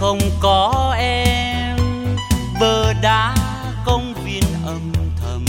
không có em, bờ đá công viên âm thầm.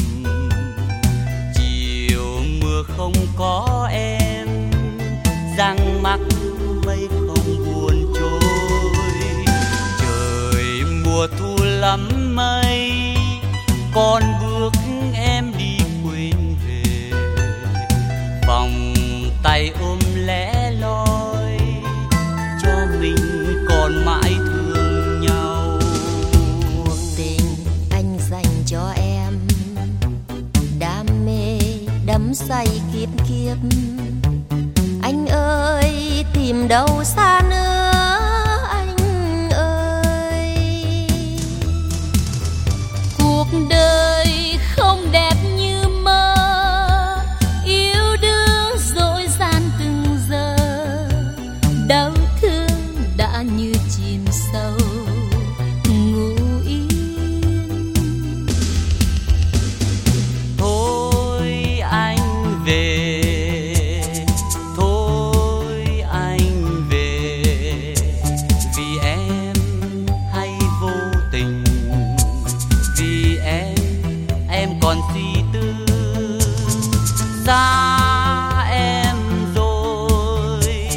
Chiều mưa không có em, răng mắc mây không buồn trôi. Trời mùa thu lắm mây, con bước em đi quên về. Vòng tay ôm lẻ loi, cho mình còn mãi thương nhau. Cuộc tình anh dành cho em, đam mê đắm say kiếp kiếp. Anh ơi tìm đâu xa nữa, anh ơi. Cuộc đời không đẹp như mơ, yêu đương dối gian từng giờ. Đau thương đã như chìm sâu, ngủ yên. Thôi anh về, thôi anh về, vì em hay vô tình, vì em còn suy tư. Xa em rồi,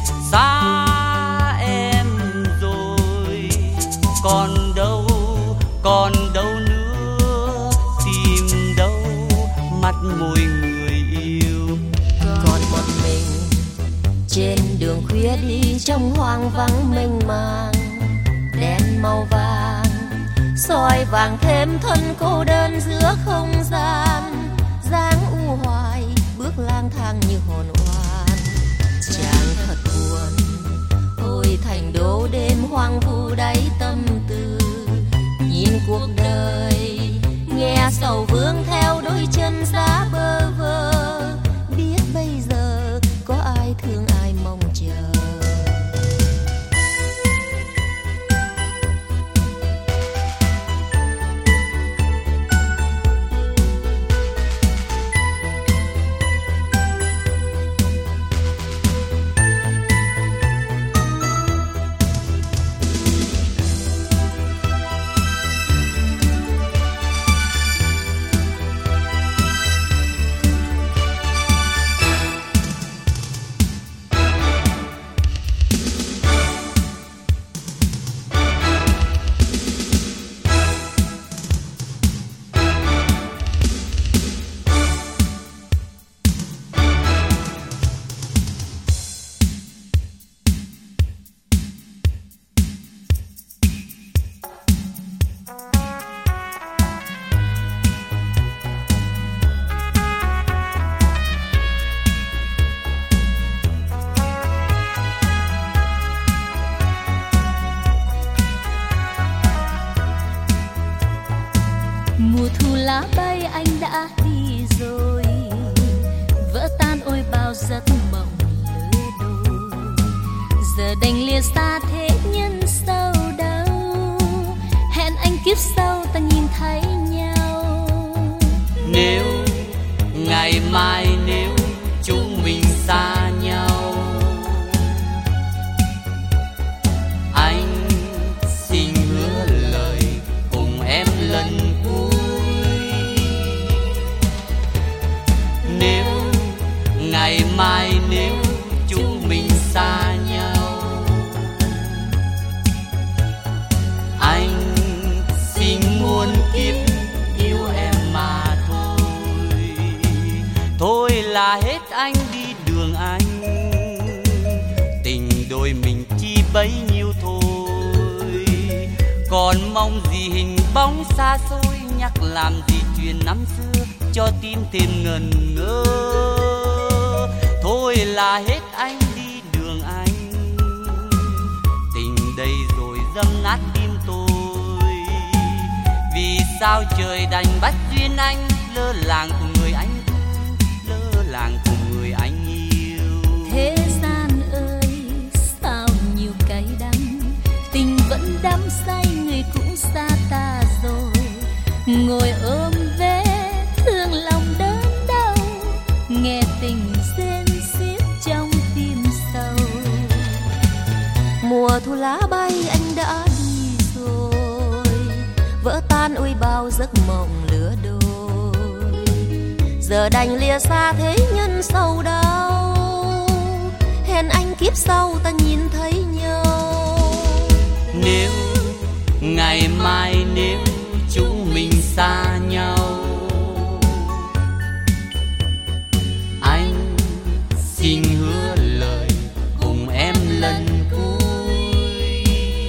xa em rồi, còn đâu nữa, tìm đâu mắt môi người yêu. Còn một mình trên đường khuya đi trong hoang vắng mênh mang. Đèn màu vàng soi vàng thêm thân cô đơn giữa không gian. Dáng u hoài bước lang thang như hồn oan. Chàng thật buồn, ôi thành đô đêm hoang vu đáy tâm tư. Nhìn cuộc đời nghe sầu vương theo đôi chân giá bơ vơ. Biết bây giờ có ai thương ai mong chờ. Mùa thu lá bay anh đã đi rồi, vỡ tan ôi bao giấc mộng lứa đôi. Giờ đành lìa xa thế nhân sâu đâu, hẹn anh kiếp sau ta nhìn thấy nhau. Nếu ngày mai nếu chúng mình xa nhau, anh xin hứa lời cùng em lần ngày mai nếu chúng mình xa nhau, anh xin muôn kiếp yêu em mà thôi. Thôi là hết anh đi đường anh, tình đôi mình chỉ bấy nhiêu thôi. Còn mong gì hình bóng xa xôi, nhắc làm gì chuyện năm xưa cho tim thêm ngần ngơ. Thôi là hết anh đi đường anh, tình đây rồi dâm nát tim tôi. Vì sao trời đành bắt duyên anh lơ làng cùng người anh thương, lơ làng cùng người anh yêu. Thế gian ơi sao nhiều cay đắng, tình vẫn đắm say người cũng xa ta rồi. Ngồi ôm vết thương lòng đớn đau, nghe tình rên xiết trong tim sâu. mùa thu lá bay anh đã đi rồi, vỡ tan ôi bao giấc mộng lứa đôi. Giờ đành lìa xa thế nhân sầu đau, hẹn anh kiếp sau ta nhìn thấy nhau. Nếu ngày mai nếu chúng mình xa nhau, anh xin hứa lời cùng em lần cuối.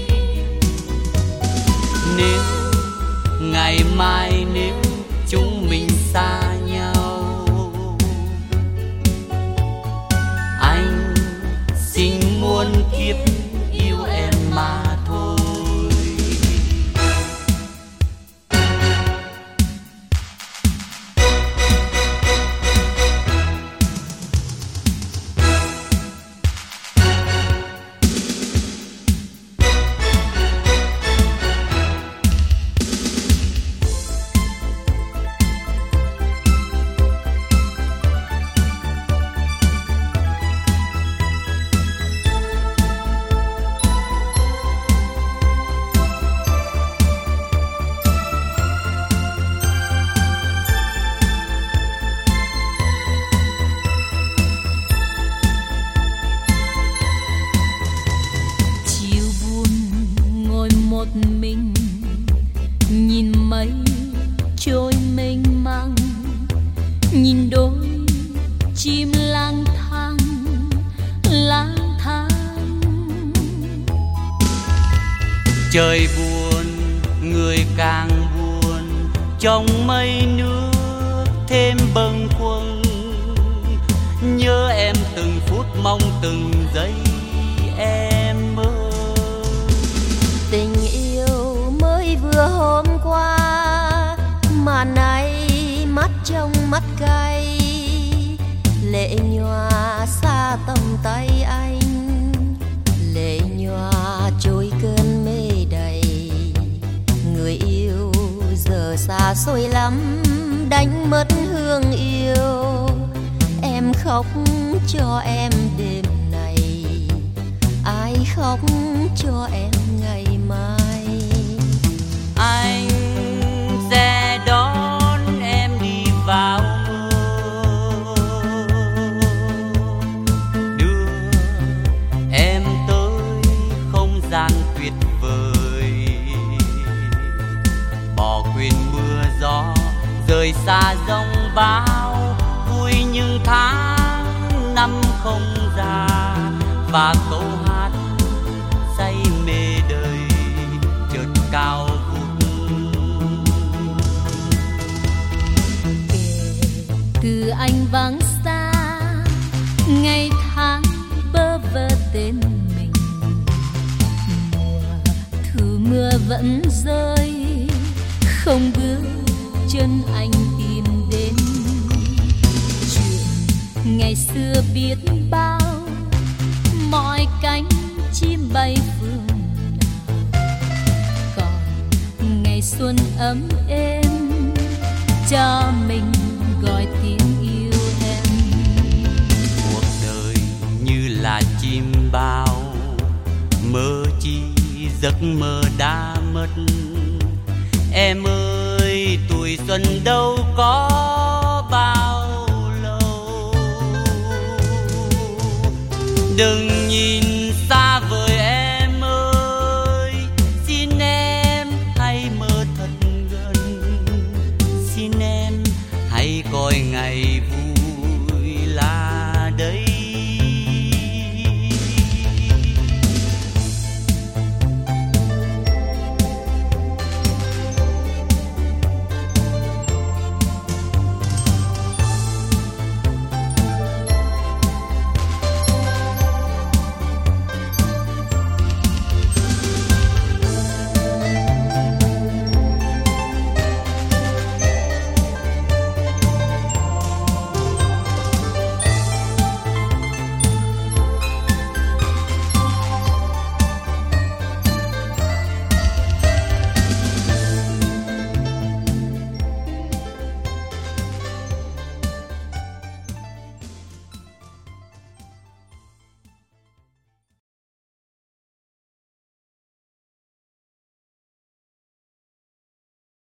Nếu ngày mai nếu chúng mình xa nhau, anh xin muôn kiếp yêu em mà thôi. Mình nhìn mây trôi mênh mang, nhìn đôi chim lang thang lang thang. Trời buồn người càng buồn, trong mây nước thêm bâng khuâng. Nhớ em từng phút mong từng giây em ơi. Tình yêu mới vừa hôm qua mà nay mắt trong mắt cay, lệ nhòa xa tầm tay anh, lệ nhòa trôi cơn mê đầy. Người yêu giờ xa xôi lắm, đánh mất hương yêu. Em khóc cho em đêm này, ai khóc cho em ngày mai. Anh sẽ đón em đi vào mơ, đưa em tới không gian tuyệt vời, bỏ quên mưa gió rời xa giông bão. Vui những tháng năm không già, và câu hát say mê đời chợt cao vút. Kể từ anh vắng xa, ngày tháng bơ vơ tên mình, mùa thu mưa vẫn rơi, không bước chân anh tìm đến. Chuyện ngày xưa biết bao, mọi cánh chim bay phương nào, còn ngày xuân ấm êm cho mình gọi tiếng yêu em. Cuộc đời như là chim bao, mơ chi giấc mơ đã mất. Em ơi tuổi xuân đâu có bao lâu, đừng nhìn